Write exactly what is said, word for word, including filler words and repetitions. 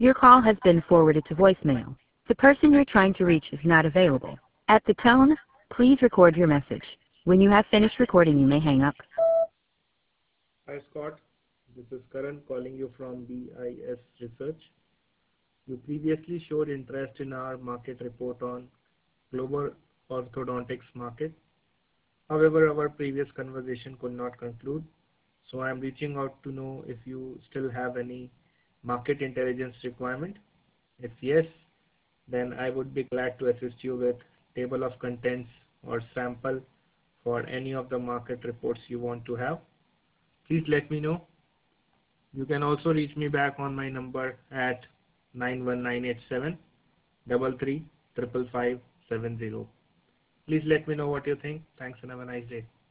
Your call has been forwarded to voicemail. The person you're trying to reach is not available. At the tone, please record your message. When you have finished recording, you may hang up. Hi Scott, this is Karan calling you from B I S Research. You previously showed interest in our market report on global orthodontics market. However, our previous conversation could not conclude. So I am reaching out to know if you still have any market intelligence requirement. If yes, then I would be glad to assist you with table of contents or sample for any of the market reports you want to have. Please let me know. You can also reach me back on my number at nine one nine eight seven, three three five five five seven zero. Please let me know what you think. Thanks and have a nice day.